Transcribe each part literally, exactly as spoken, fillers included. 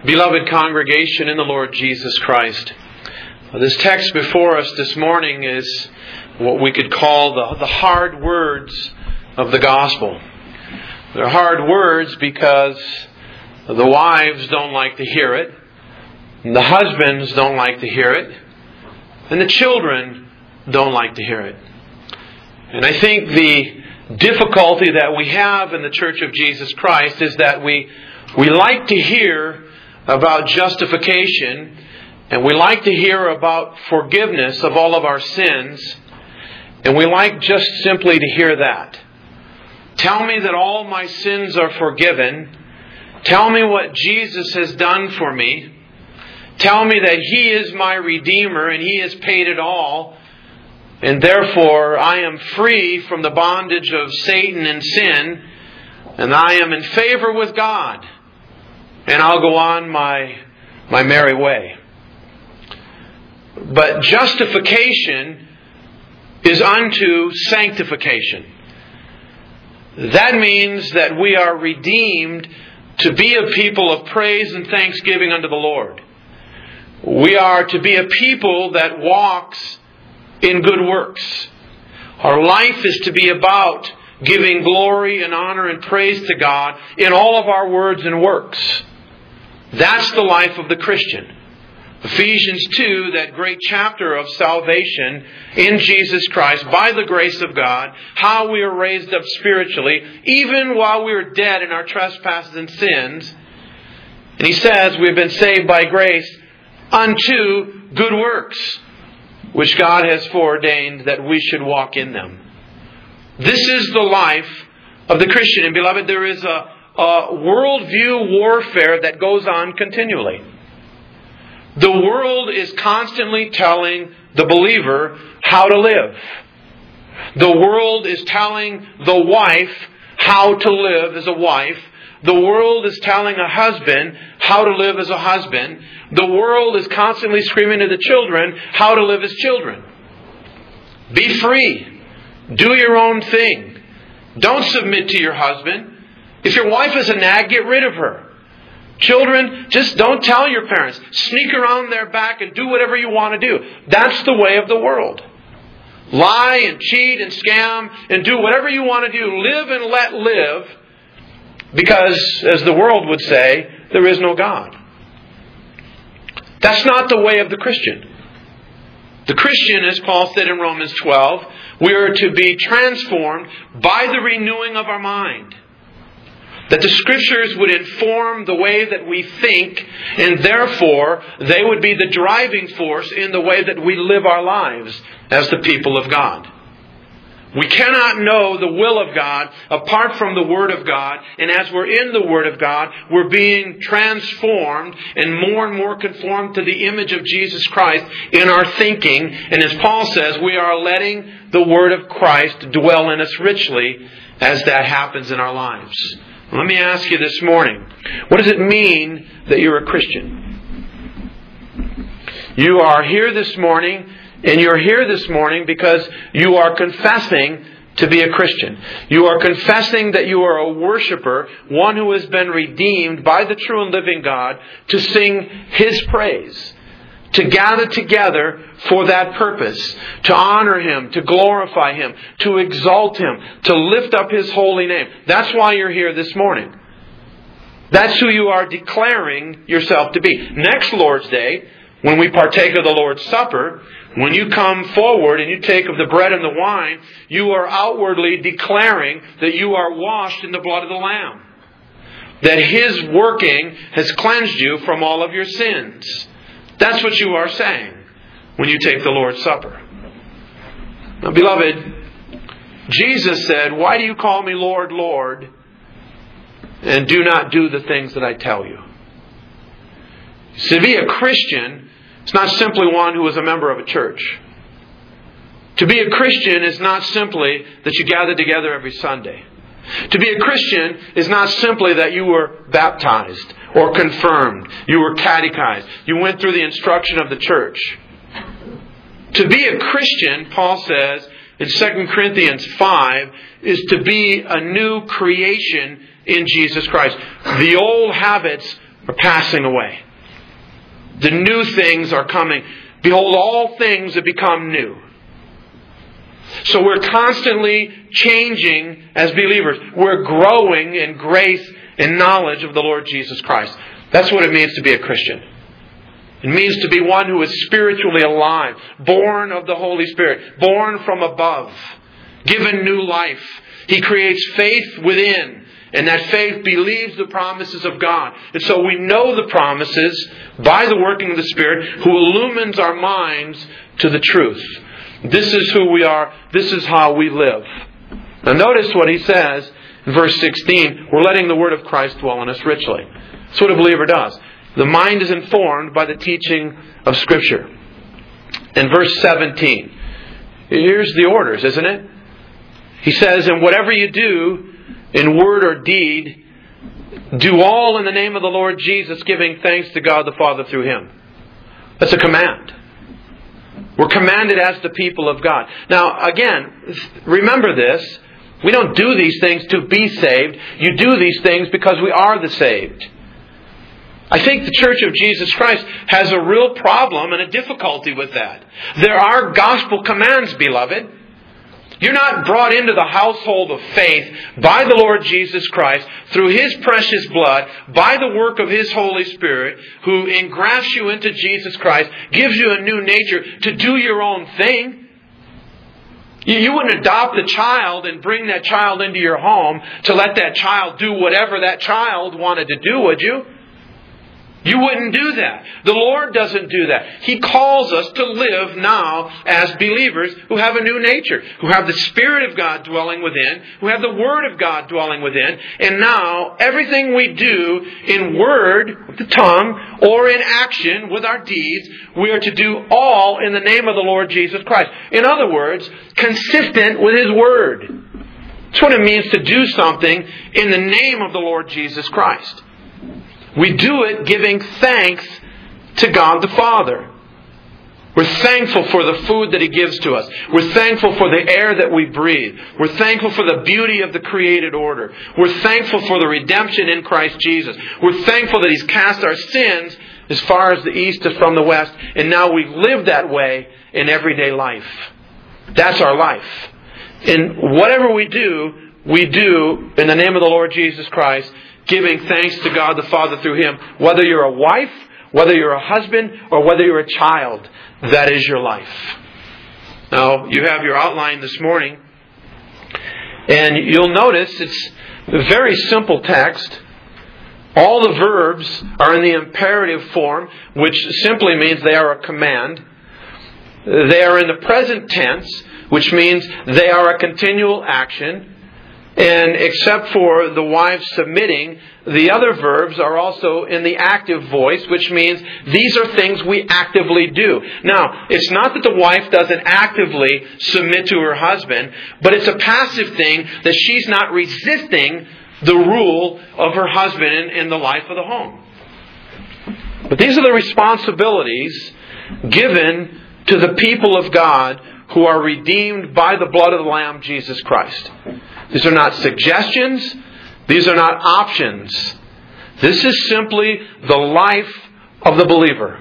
Beloved congregation in the Lord Jesus Christ, this text before us this morning is what we could call the, the hard words of the gospel. They're hard words because the wives don't like to hear it, and the husbands don't like to hear it, and the children don't like to hear it. And I think the difficulty that we have in the Church of Jesus Christ is that we we like to hear about justification, and we like to hear about forgiveness of all of our sins, and we like just simply to hear that. Tell me that all my sins are forgiven. Tell me what Jesus has done for me. Tell me that He is my Redeemer and He has paid it all, and therefore I am free from the bondage of Satan and sin, and I am in favor with God. And I'll go on my, my merry way. But justification is unto sanctification. That means that we are redeemed to be a people of praise and thanksgiving unto the Lord. We are to be a people that walks in good works. Our life is to be about giving glory and honor and praise to God in all of our words and works. That's the life of the Christian. Ephesians two, that great chapter of salvation in Jesus Christ by the grace of God, how we are raised up spiritually, even while we are dead in our trespasses and sins. And he says we've been saved by grace unto good works, which God has foreordained that we should walk in them. This is the life of the Christian. And beloved, there is a A worldview warfare that goes on continually. The world is constantly telling the believer how to live. The world is telling the wife how to live as a wife. The world is telling a husband how to live as a husband. The world is constantly screaming to the children how to live as children. Be free. Do your own thing. Don't submit to your husband. If your wife is a nag, get rid of her. Children, just don't tell your parents. Sneak around their back and do whatever you want to do. That's the way of the world. Lie and cheat and scam and do whatever you want to do. Live and let live. Because, as the world would say, there is no God. That's not the way of the Christian. The Christian, as Paul said in Romans twelve, we are to be transformed by the renewing of our mind. That the Scriptures would inform the way that we think, and therefore they would be the driving force in the way that we live our lives as the people of God. We cannot know the will of God apart from the Word of God, and as we're in the Word of God, we're being transformed and more and more conformed to the image of Jesus Christ in our thinking. And as Paul says, we are letting the Word of Christ dwell in us richly as that happens in our lives. Let me ask you this morning, what does it mean that you're a Christian? You are here this morning, and you're here this morning because you are confessing to be a Christian. You are confessing that you are a worshiper, one who has been redeemed by the true and living God to sing His praise. To gather together for that purpose, to honor Him, to glorify Him, to exalt Him, to lift up His holy name. That's why you're here this morning. That's who you are declaring yourself to be. Next Lord's Day, when we partake of the Lord's Supper, when you come forward and you take of the bread and the wine, you are outwardly declaring that you are washed in the blood of the Lamb. That His working has cleansed you from all of your sins. That's what you are saying when you take the Lord's Supper. Now, beloved, Jesus said, "Why do you call me Lord, Lord, and do not do the things that I tell you?" So to be a Christian is not simply one who is a member of a church. To be a Christian is not simply that you gather together every Sunday. To be a Christian is not simply that you were baptized or confirmed, you were catechized, you went through the instruction of the church. To be a Christian, Paul says in Second Corinthians five, is to be a new creation in Jesus Christ. The old habits are passing away. The new things are coming. Behold, all things have become new. So we're constantly changing as believers. We're growing in grace and knowledge of the Lord Jesus Christ. That's what it means to be a Christian. It means to be one who is spiritually alive, born of the Holy Spirit, born from above, given new life. He creates faith within, and that faith believes the promises of God. And so we know the promises by the working of the Spirit, who illumines our minds to the truth. This is who we are. This is how we live. Now notice what he says in verse sixteen. We're letting the Word of Christ dwell in us richly. That's what a believer does. The mind is informed by the teaching of Scripture. In verse seventeen, here's the orders, isn't it? He says, and whatever you do, in word or deed, do all in the name of the Lord Jesus, giving thanks to God the Father through Him. That's a command. We're commanded as the people of God. Now, again, remember this. We don't do these things to be saved. You do these things because we are the saved. I think the Church of Jesus Christ has a real problem and a difficulty with that. There are gospel commands, beloved. You're not brought into the household of faith by the Lord Jesus Christ through His precious blood, by the work of His Holy Spirit, who engrafts you into Jesus Christ, gives you a new nature to do your own thing. You wouldn't adopt a child and bring that child into your home to let that child do whatever that child wanted to do, would you? You wouldn't do that. The Lord doesn't do that. He calls us to live now as believers who have a new nature, who have the Spirit of God dwelling within, who have the Word of God dwelling within, and now everything we do in word, with the tongue, or in action, with our deeds, we are to do all in the name of the Lord Jesus Christ. In other words, consistent with His Word. That's what it means to do something in the name of the Lord Jesus Christ. We do it giving thanks to God the Father. We're thankful for the food that He gives to us. We're thankful for the air that we breathe. We're thankful for the beauty of the created order. We're thankful for the redemption in Christ Jesus. We're thankful that He's cast our sins as far as the east is from the west. And now we live that way in everyday life. That's our life. And whatever we do, we do in the name of the Lord Jesus Christ, giving thanks to God the Father through Him. Whether you're a wife, whether you're a husband, or whether you're a child, that is your life. Now, you have your outline this morning, and you'll notice it's a very simple text. All the verbs are in the imperative form, which simply means they are a command. They are in the present tense, which means they are a continual action. And except for the wife submitting, the other verbs are also in the active voice, which means these are things we actively do. Now, it's not that the wife doesn't actively submit to her husband, but it's a passive thing that she's not resisting the rule of her husband in, in the life of the home. But these are the responsibilities given to the people of God who are redeemed by the blood of the Lamb, Jesus Christ. These are not suggestions. These are not options. This is simply the life of the believer.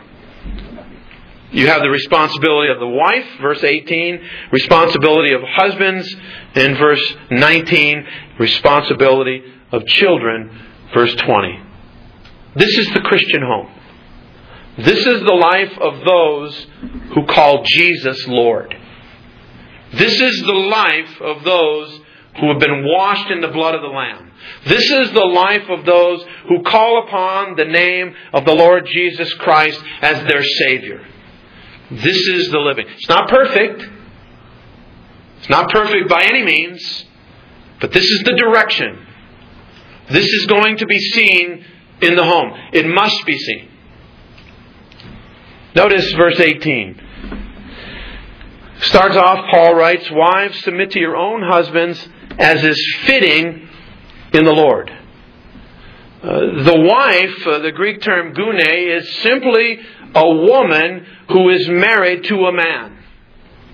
You have the responsibility of the wife, verse eighteen. Responsibility of husbands, in verse nineteen. Responsibility of children, verse twenty. This is the Christian home. This is the life of those who call Jesus Lord. This is the life of those who have been washed in the blood of the Lamb. This is the life of those who call upon the name of the Lord Jesus Christ as their Savior. This is the living. It's not perfect. It's not perfect by any means. But this is the direction. This is going to be seen in the home. It must be seen. Notice verse eighteen. Starts off, Paul writes, wives, submit to your own husbands as is fitting in the Lord. Uh, the wife, uh, the Greek term gune, is simply a woman who is married to a man.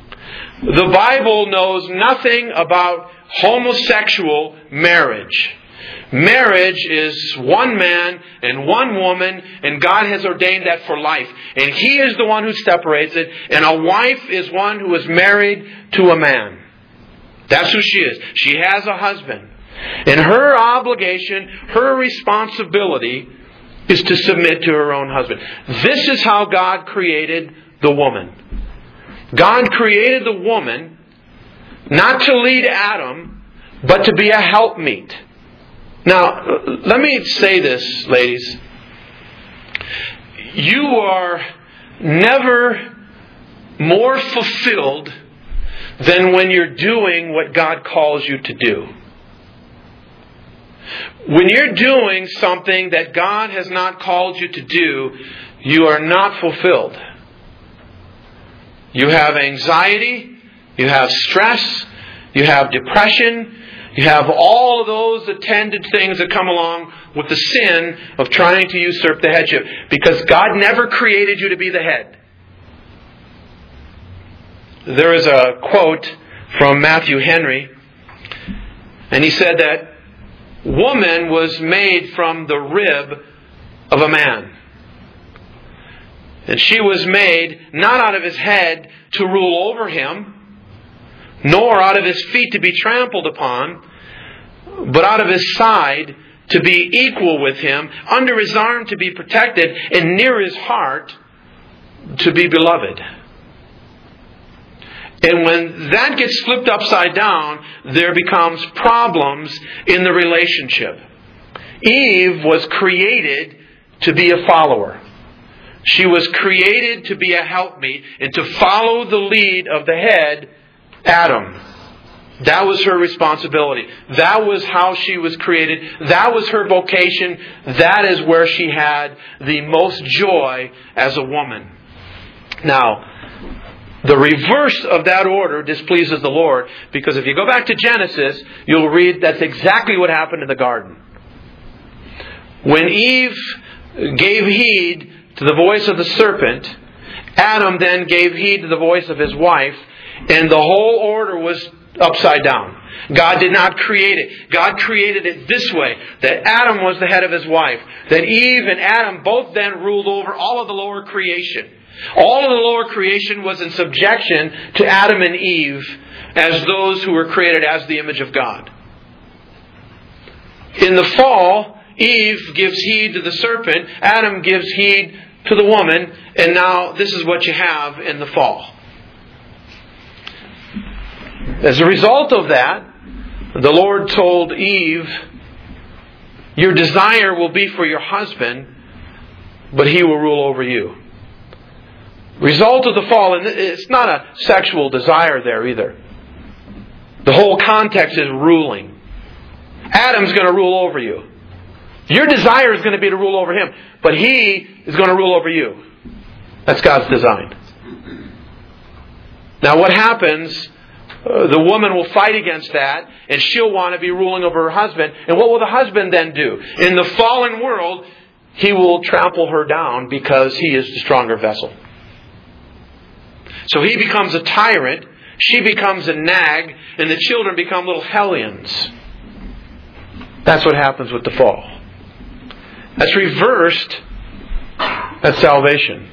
The Bible knows nothing about homosexual marriage. Marriage is one man and one woman, and God has ordained that for life. And He is the one who separates it, and a wife is one who is married to a man. That's who she is. She has a husband. And her obligation, her responsibility is to submit to her own husband. This is how God created the woman. God created the woman not to lead Adam, but to be a helpmeet. Now, let me say this, ladies. You are never more fulfilled than when you're doing what God calls you to do. When you're doing something that God has not called you to do, you are not fulfilled. You have anxiety, you have stress, you have depression, you have all of those attendant things that come along with the sin of trying to usurp the headship. Because God never created you to be the head. There is a quote from Matthew Henry, and he said that woman was made from the rib of a man. And she was made not out of his head to rule over him, nor out of his feet to be trampled upon, but out of his side to be equal with him, under his arm to be protected, and near his heart to be beloved. And when that gets flipped upside down, there becomes problems in the relationship. Eve was created to be a follower. She was created to be a helpmeet and to follow the lead of the head, Adam. That was her responsibility. That was how she was created. That was her vocation. That is where she had the most joy as a woman. Now, the reverse of that order displeases the Lord, because if you go back to Genesis, you'll read that's exactly what happened in the garden. When Eve gave heed to the voice of the serpent, Adam then gave heed to the voice of his wife, and the whole order was upside down. God did not create it. God created it this way, that Adam was the head of his wife, that Eve and Adam both then ruled over all of the lower creation. All of the lower creation was in subjection to Adam and Eve as those who were created as the image of God. In the fall, Eve gives heed to the serpent, Adam gives heed to the woman, and now this is what you have in the fall. As a result of that, the Lord told Eve, your desire will be for your husband, but he will rule over you. Result of the fall, and it's not a sexual desire there either. The whole context is ruling. Adam's going to rule over you. Your desire is going to be to rule over him, but he is going to rule over you. That's God's design. Now what happens, uh, the woman will fight against that, and she'll want to be ruling over her husband. And what will the husband then do? In the fallen world, he will trample her down because he is the stronger vessel. So he becomes a tyrant, she becomes a nag, and the children become little hellions. That's what happens with the fall. That's reversed at salvation.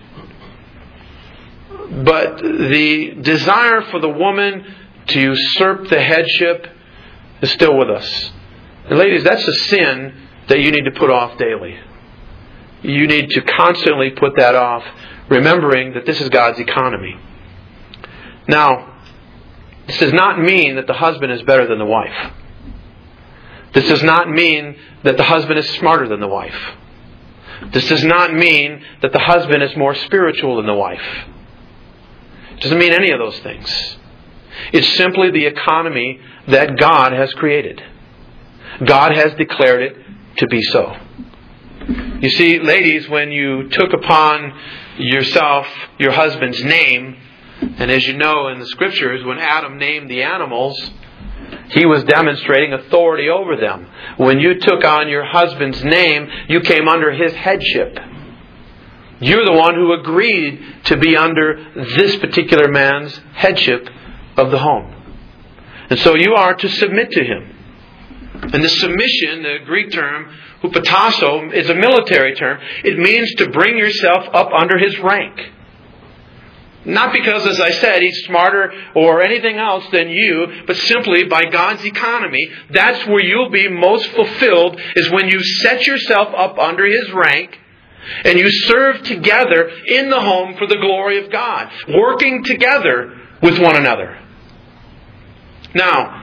But the desire for the woman to usurp the headship is still with us. And ladies, that's a sin that you need to put off daily. You need to constantly put that off, remembering that this is God's economy. Now, this does not mean that the husband is better than the wife. This does not mean that the husband is smarter than the wife. This does not mean that the husband is more spiritual than the wife. It doesn't mean any of those things. It's simply the economy that God has created. God has declared it to be so. You see, ladies, when you took upon yourself your husband's name, and as you know in the Scriptures, when Adam named the animals, he was demonstrating authority over them. When you took on your husband's name, you came under his headship. You're the one who agreed to be under this particular man's headship of the home. And so you are to submit to him. And the submission, the Greek term, hupotasso, is a military term. It means to bring yourself up under his rank. Not because, as I said, he's smarter or anything else than you, but simply by God's economy. That's where you'll be most fulfilled, is when you set yourself up under his rank and you serve together in the home for the glory of God, working together with one another. Now,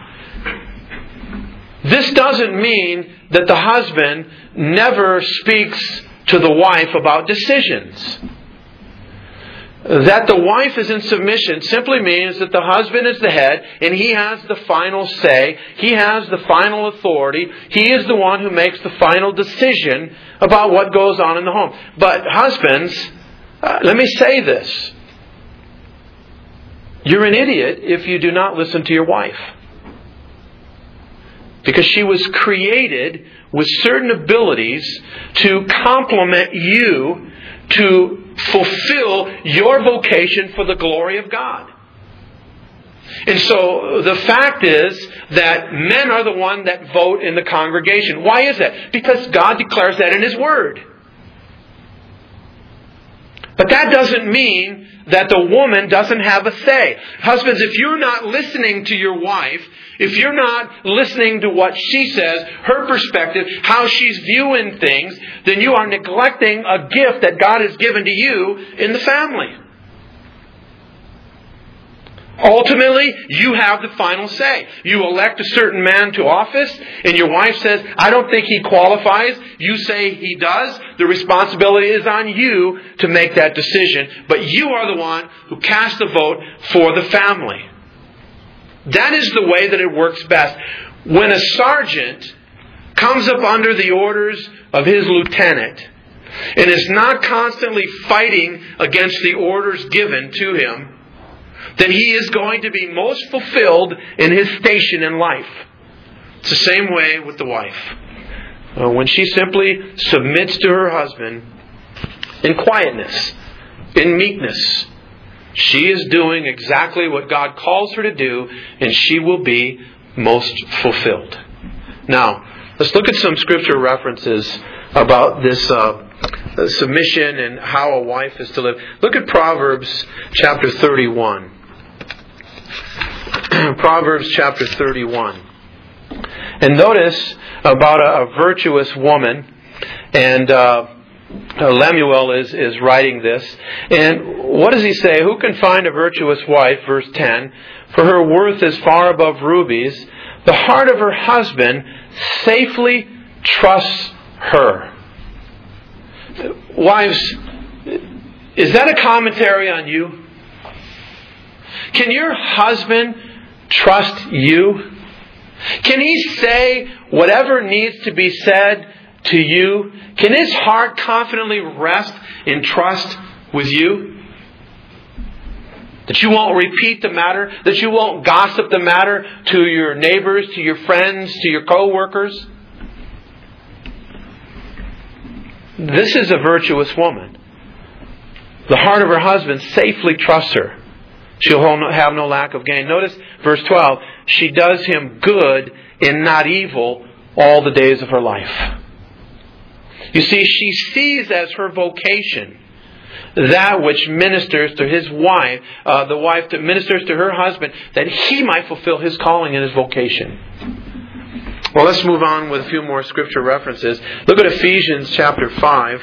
this doesn't mean that the husband never speaks to the wife about decisions. That the wife is in submission simply means that the husband is the head and he has the final say. He has the final authority. He is the one who makes the final decision about what goes on in the home. But husbands, uh, let me say this. You're an idiot if you do not listen to your wife. Because she was created with certain abilities to complement you, to fulfill your vocation for the glory of God. And so the fact is that men are the one that vote in the congregation. Why is that? Because God declares that in His Word. But that doesn't mean that the woman doesn't have a say. Husbands, if you're not listening to your wife, if you're not listening to what she says, her perspective, how she's viewing things, then you are neglecting a gift that God has given to you in the family. Ultimately, you have the final say. You elect a certain man to office, and your wife says, I don't think he qualifies. You say he does. The responsibility is on you to make that decision. But you are the one who casts the vote for the family. That is the way that it works best. When a sergeant comes up under the orders of his lieutenant and is not constantly fighting against the orders given to him, then he is going to be most fulfilled in his station in life. It's the same way with the wife. Uh, when she simply submits to her husband in quietness, in meekness, she is doing exactly what God calls her to do, and she will be most fulfilled. Now, let's look at some scripture references about this uh, submission and how a wife is to live. Look at Proverbs chapter thirty-one. Proverbs chapter thirty-one. And notice about a, a virtuous woman, and uh, Lemuel is, is writing this. And what does he say? Who can find a virtuous wife? Verse ten. For her worth is far above rubies. The heart of her husband safely trusts her. Wives, is that a commentary on you? Can your husband trust you? Can he say whatever needs to be said to you? Can his heart confidently rest in trust with you? That you won't repeat the matter? That you won't gossip the matter to your neighbors, to your friends, to your co-workers? This is a virtuous woman. The heart of her husband safely trusts her. She'll have no lack of gain. Notice verse twelve. She does him good and not evil all the days of her life. You see, she sees as her vocation that which ministers to his wife, uh, the wife that ministers to her husband, that he might fulfill his calling and his vocation. Well, let's move on with a few more scripture references. Look at Ephesians chapter five.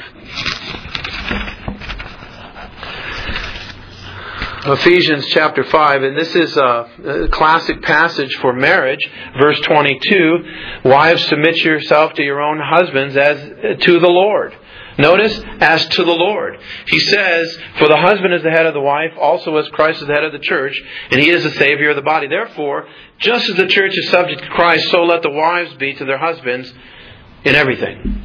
Ephesians chapter five, and this is a classic passage for marriage. Verse twenty-two, wives, submit yourself to your own husbands as to the Lord. Notice, as to the Lord. He says, for the husband is the head of the wife, also as Christ is the head of the church, and He is the Savior of the body. Therefore, just as the church is subject to Christ, so let the wives be to their husbands in everything.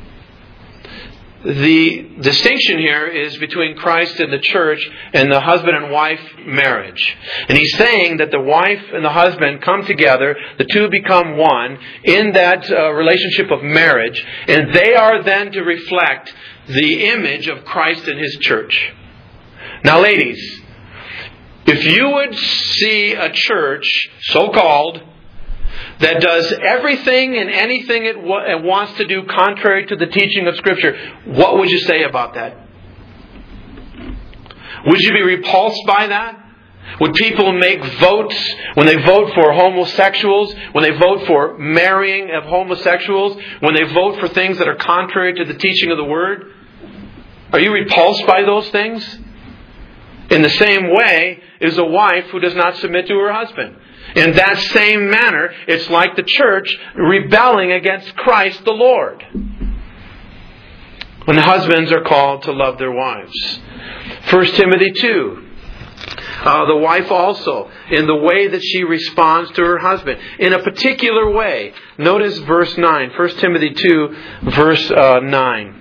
The distinction here is between Christ and the church and the husband and wife marriage. And He's saying that the wife and the husband come together, the two become one in that uh, relationship of marriage, and they are then to reflect the image of Christ and His church. Now, ladies, if you would see a church, so-called, that does everything and anything it, wa- it wants to do contrary to the teaching of Scripture, what would you say about that? Would you be repulsed by that? Would people make votes when they vote for homosexuals, when they vote for marrying of homosexuals, when they vote for things that are contrary to the teaching of the Word? Are you repulsed by those things? In the same way is a wife who does not submit to her husband. In that same manner, it's like the church rebelling against Christ the Lord. When the husbands are called to love their wives. First Timothy two. Uh, the wife also, in the way that she responds to her husband, in a particular way. Notice verse nine. First Timothy two, verse uh, nine.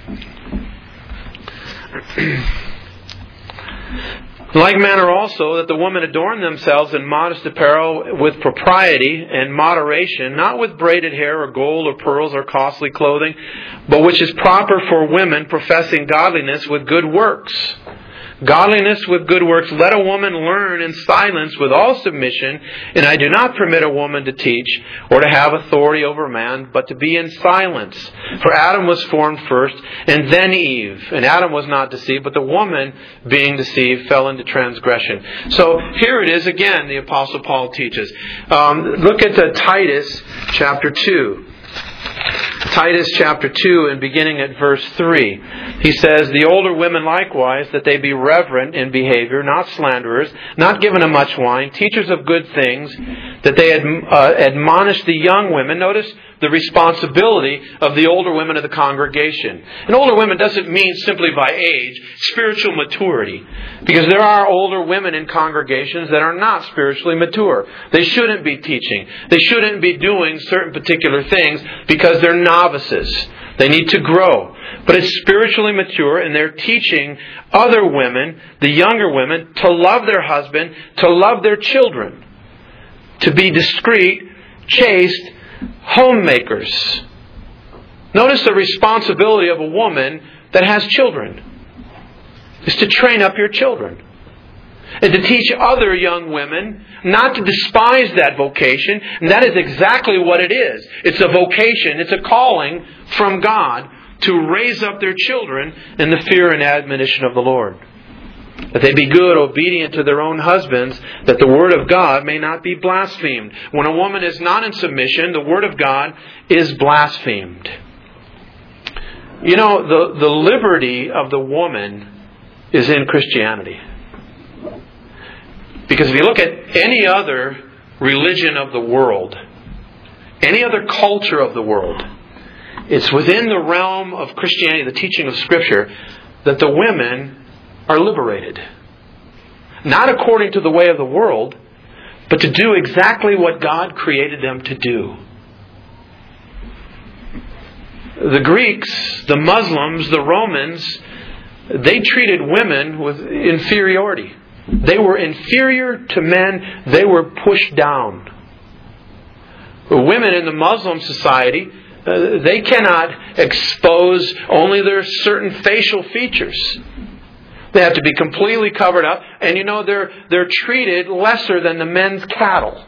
In like manner also, that the women adorn themselves in modest apparel with propriety and moderation, not with braided hair or gold or pearls or costly clothing, but which is proper for women professing godliness with good works. Godliness with good works. Let a woman learn in silence with all submission, and I do not permit a woman to teach or to have authority over man, but to be in silence. For Adam was formed first, and then Eve. And Adam was not deceived, but the woman, being deceived, fell into transgression. So here it is again, the Apostle Paul teaches. Um, look at the Titus chapter two. Titus chapter two and beginning at verse three. He says, the older women likewise, that they be reverent in behavior, not slanderers, not given to much wine, teachers of good things, that they ad, uh, admonish the young women. Notice the responsibility of the older women of the congregation. And older women doesn't mean simply by age, spiritual maturity. Because there are older women in congregations that are not spiritually mature. They shouldn't be teaching. They shouldn't be doing certain particular things because they're novices. They need to grow. But it's spiritually mature, and they're teaching other women, the younger women, to love their husband, to love their children, to be discreet, chaste, homemakers. Notice the responsibility of a woman that has children is to train up your children. And to teach other young women not to despise that vocation. And that is exactly what it is. It's a vocation. It's a calling from God to raise up their children in the fear and admonition of the Lord. That they be good, obedient to their own husbands, that the Word of God may not be blasphemed. When a woman is not in submission, the Word of God is blasphemed. You know, the, the liberty of the woman is in Christianity. Because if you look at any other religion of the world, any other culture of the world, it's within the realm of Christianity, the teaching of Scripture, that the women are liberated. Not according to the way of the world, but to do exactly what God created them to do. The Greeks, the Muslims, the Romans, they treated women with inferiority. They were inferior to men. They were pushed down. The women in the Muslim society, uh, they cannot expose only their certain facial features. They have to be completely covered up. And you know, they're, they're treated lesser than the men's cattle.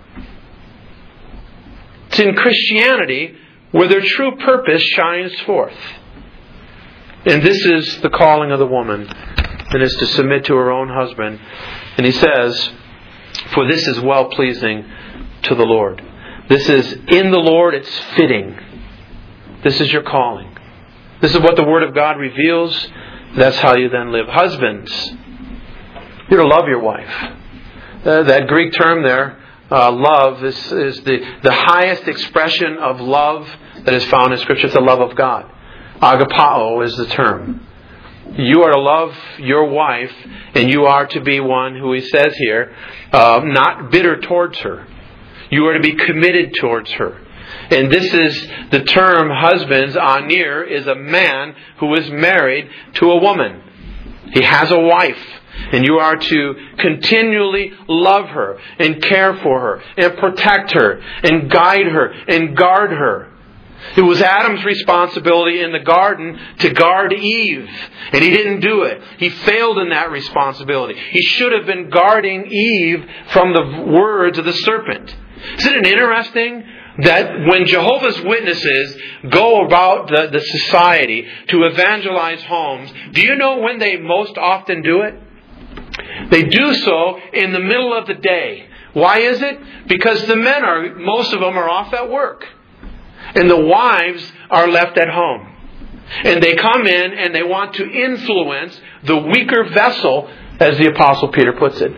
It's in Christianity where their true purpose shines forth. And this is the calling of the woman. And is to submit to her own husband. And he says, for this is well-pleasing to the Lord. This is in the Lord, it's fitting. This is your calling. This is what the Word of God reveals. That's how you then live. Husbands, you're to love your wife. Uh, that Greek term there, uh, love, is, is the, the highest expression of love that is found in Scripture. It's the love of God. Agapao is the term. You are to love your wife, and you are to be one who, he says here, uh, not bitter towards her. You are to be committed towards her. And this is the term husbands. Anir is a man who is married to a woman. He has a wife. And you are to continually love her and care for her and protect her and guide her and guard her. It was Adam's responsibility in the garden to guard Eve. And he didn't do it. He failed in that responsibility. He should have been guarding Eve from the words of the serpent. Isn't it interesting that when Jehovah's Witnesses go about the, the society to evangelize homes, do you know when they most often do it? They do so in the middle of the day. Why is it? Because the men are, most of them are off at work. And the wives are left at home. And they come in and they want to influence the weaker vessel, as the Apostle Peter puts it.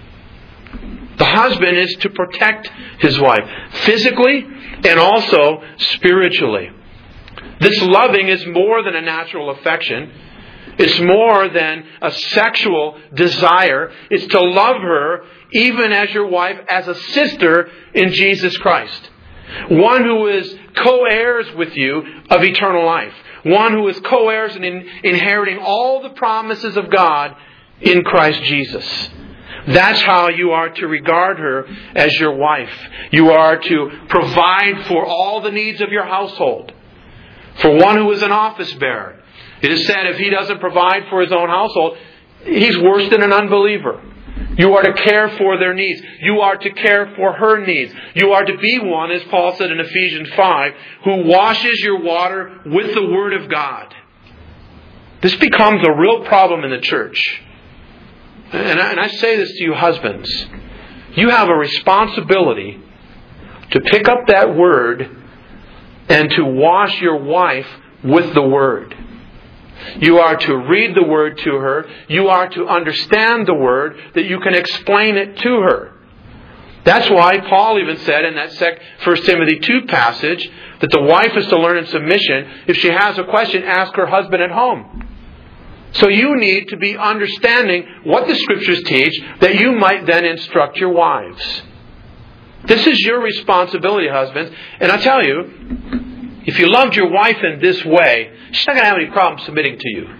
The husband is to protect his wife, physically and also spiritually. This loving is more than a natural affection. It's more than a sexual desire. It's to love her even as your wife, as a sister in Jesus Christ. One who is co-heirs with you of eternal life. One who is co-heirs in inheriting all the promises of God in Christ Jesus. That's how you are to regard her as your wife. You are to provide for all the needs of your household. For one who is an office bearer, it is said if he doesn't provide for his own household, he's worse than an unbeliever. You are to care for their needs. You are to care for her needs. You are to be one, as Paul said in Ephesians five, who washes your water with the Word of God. This becomes a real problem in the church. And I, and I say this to you husbands. You have a responsibility to pick up that Word and to wash your wife with the Word. You are to read the Word to her. You are to understand the Word that you can explain it to her. That's why Paul even said in that First Timothy two passage that the wife is to learn in submission. If she has a question, ask her husband at home. So you need to be understanding what the Scriptures teach that you might then instruct your wives. This is your responsibility, husbands. And I tell you, if you loved your wife in this way, she's not going to have any problem submitting to you.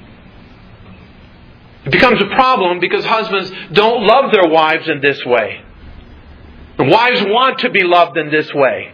It becomes a problem because husbands don't love their wives in this way. And wives want to be loved in this way.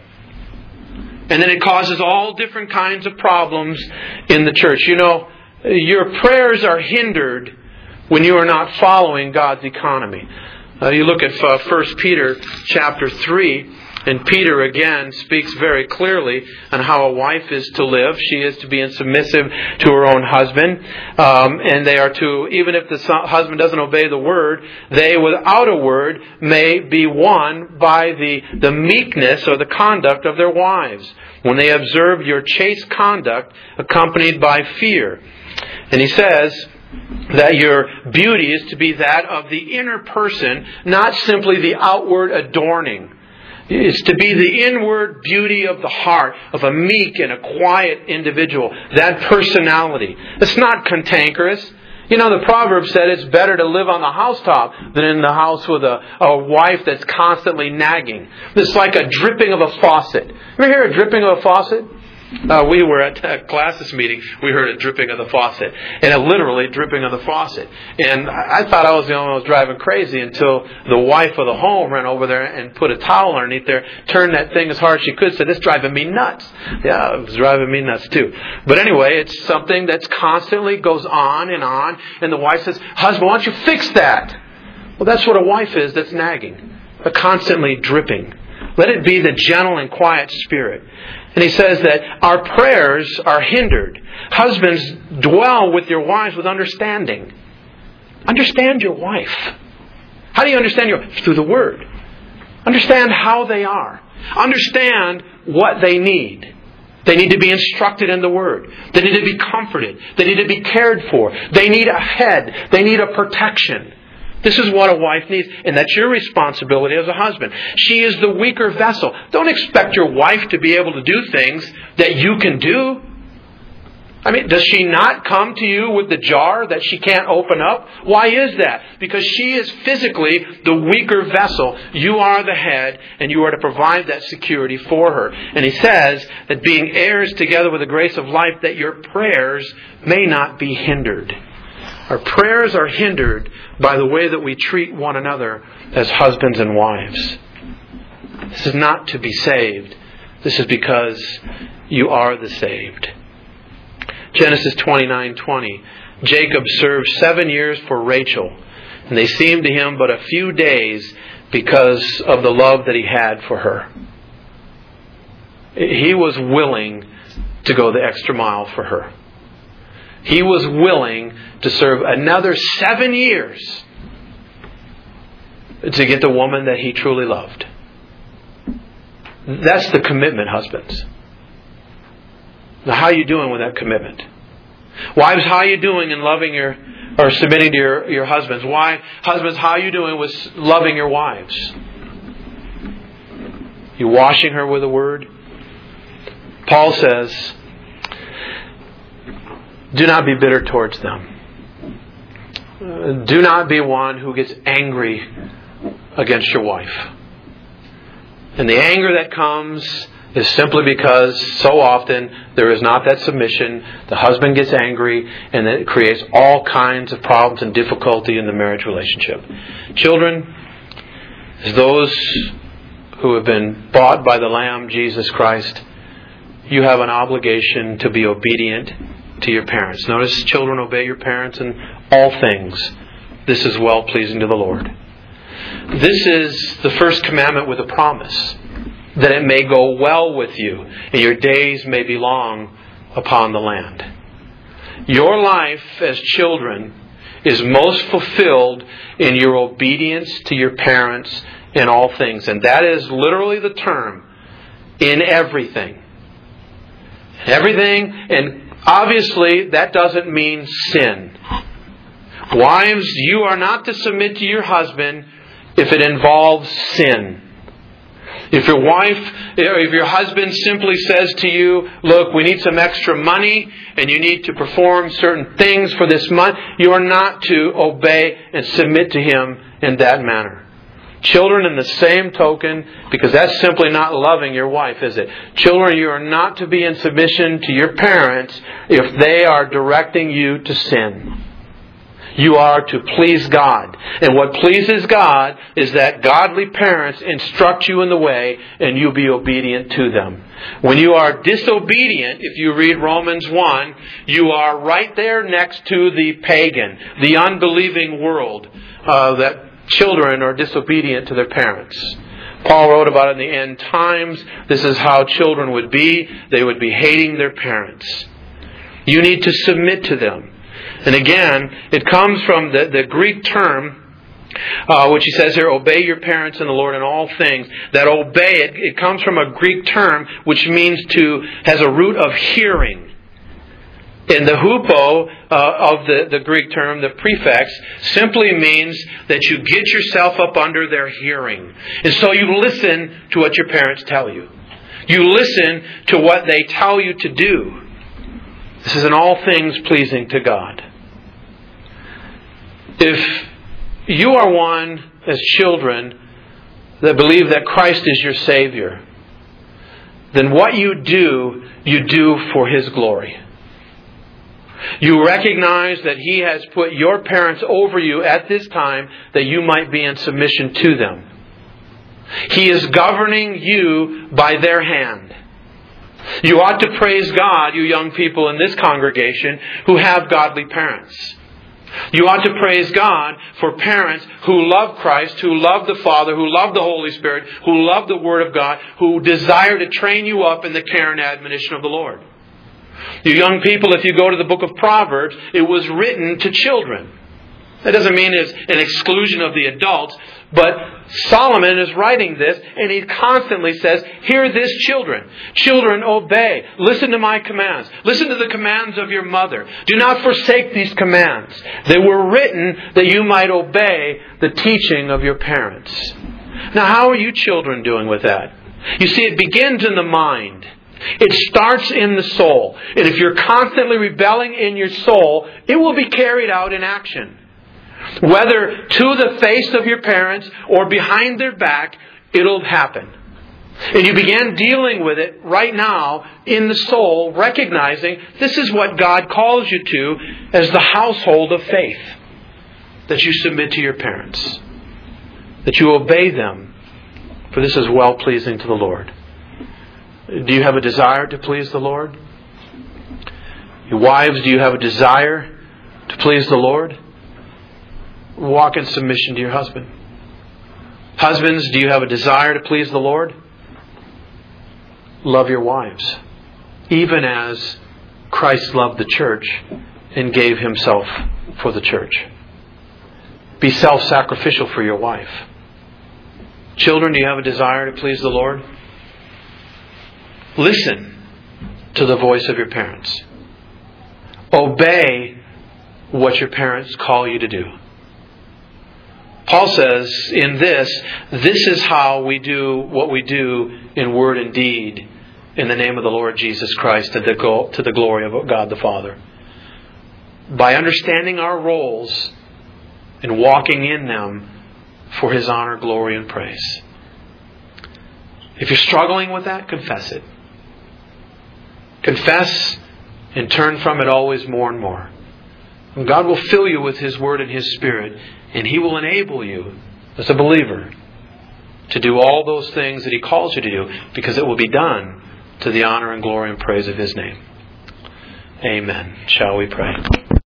And then it causes all different kinds of problems in the church. You know, your prayers are hindered when you are not following God's economy. Uh, you look at uh, First Peter chapter three, and Peter again speaks very clearly on how a wife is to live. She is to be submissive to her own husband. Um, and they are to, even if the husband doesn't obey the word, they without a word may be won by the, the meekness or the conduct of their wives when they observe your chaste conduct accompanied by fear. And he says that your beauty is to be that of the inner person, not simply the outward adorning. It's to be the inward beauty of the heart, of a meek and a quiet individual. That personality. It's not cantankerous. You know, the proverb said it's better to live on the housetop than in the house with a, a wife that's constantly nagging. It's like a dripping of a faucet. Ever hear a dripping of a faucet? Uh, we were at a classes meeting. We heard a dripping of the faucet. And a literally dripping of the faucet. And I thought I was the only one who was driving crazy until the wife of the home ran over there and put a towel underneath there, turned that thing as hard as she could, said, "This is driving me nuts." Yeah, it was driving me nuts too. But anyway, it's something that's constantly goes on and on. And the wife says, "Husband, why don't you fix that?" Well, that's what a wife is that's nagging. A constantly dripping. Let it be the gentle and quiet spirit. And he says that our prayers are hindered. Husbands, dwell with your wives with understanding. Understand your wife. How do you understand your wife? Through the Word. Understand how they are. Understand what they need. They need to be instructed in the Word. They need to be comforted. They need to be cared for. They need a head. They need a protection. This is what a wife needs, and that's your responsibility as a husband. She is the weaker vessel. Don't expect your wife to be able to do things that you can do. I mean, does she not come to you with the jar that she can't open up? Why is that? Because she is physically the weaker vessel. You are the head, and you are to provide that security for her. And he says that being heirs together with the grace of life, that your prayers may not be hindered. Our prayers are hindered by the way that we treat one another as husbands and wives. This is not to be saved. This is because you are the saved. Genesis twenty-nine twenty. Jacob served seven years for Rachel, and they seemed to him but a few days because of the love that he had for her. He was willing to go the extra mile for her. He was willing to serve another seven years to get the woman that he truly loved. That's the commitment, husbands. Now, how are you doing with that commitment? Wives, how are you doing in loving your, or submitting to your, your husbands? Why, husbands, how are you doing with loving your wives? You washing her with the Word? Paul says, do not be bitter towards them. Do not be one who gets angry against your wife. And the anger that comes is simply because so often there is not that submission. The husband gets angry, and it creates all kinds of problems and difficulty in the marriage relationship. Children, as those who have been bought by the Lamb, Jesus Christ, you have an obligation to be obedient to your parents. Notice, children, obey your parents in all things. This is well-pleasing to the Lord. This is the first commandment with a promise, that it may go well with you, and your days may be long upon the land. Your life as children is most fulfilled in your obedience to your parents in all things. And that is literally the term, in everything. Everything, and obviously that doesn't mean sin. Wives, you are not to submit to your husband if it involves sin. If your wife, or if your husband simply says to you, look, we need some extra money and you need to perform certain things for this month, you are not to obey and submit to him in that manner. Children, in the same token, because that's simply not loving your wife, is it? Children, you are not to be in submission to your parents if they are directing you to sin. You are to please God. And what pleases God is that godly parents instruct you in the way and you be obedient to them. When you are disobedient, if you read Romans one, you are right there next to the pagan, the unbelieving world, uh, that children are disobedient to their parents. Paul wrote about it in the end times. This is how children would be. They would be hating their parents. You need to submit to them. And again, it comes from the, the Greek term, uh, which he says here, obey your parents in the Lord in all things. That obey, it, it comes from a Greek term which means to, has a root of hearing. And the hupo uh, of the, the Greek term, the prefix, simply means that you get yourself up under their hearing. And so you listen to what your parents tell you. You listen to what they tell you to do. This is in all things pleasing to God. If you are one, as children, that believe that Christ is your Savior, then what you do, you do for His glory. You recognize that He has put your parents over you at this time that you might be in submission to them. He is governing you by their hand. You ought to praise God, you young people in this congregation who have godly parents. You ought to praise God for parents who love Christ, who love the Father, who love the Holy Spirit, who love the Word of God, who desire to train you up in the care and admonition of the Lord. You young people, if you go to the book of Proverbs, it was written to children. That doesn't mean it's an exclusion of the adults, but Solomon is writing this, and he constantly says, hear this, children. Children, obey. Listen to my commands. Listen to the commands of your mother. Do not forsake these commands. They were written that you might obey the teaching of your parents. Now, how are you children doing with that? You see, it begins in the mind. It starts in the soul. And if you're constantly rebelling in your soul, it will be carried out in action. Whether to the face of your parents or behind their back, it'll happen. And you begin dealing with it right now in the soul, recognizing this is what God calls you to as the household of faith. That you submit to your parents. That you obey them. For this is well-pleasing to the Lord. Do you have a desire to please the Lord? Your wives, do you have a desire to please the Lord? Walk in submission to your husband. Husbands, do you have a desire to please the Lord? love your wives, even as Christ loved the church and gave Himself for the church. Be self-sacrificial for your wife. Children, do you have a desire to please the Lord? Listen to the voice of your parents. Obey what your parents call you to do. Paul says in this, this is how we do what we do in word and deed in the name of the Lord Jesus Christ to the, to the glory of God the Father. By understanding our roles and walking in them for His honor, glory, and praise. If you're struggling with that, confess it. Confess and turn from it always more and more. And God will fill you with His Word and His Spirit, and He will enable you as a believer to do all those things that He calls you to do, because it will be done to the honor and glory and praise of His name. Amen. Shall we pray?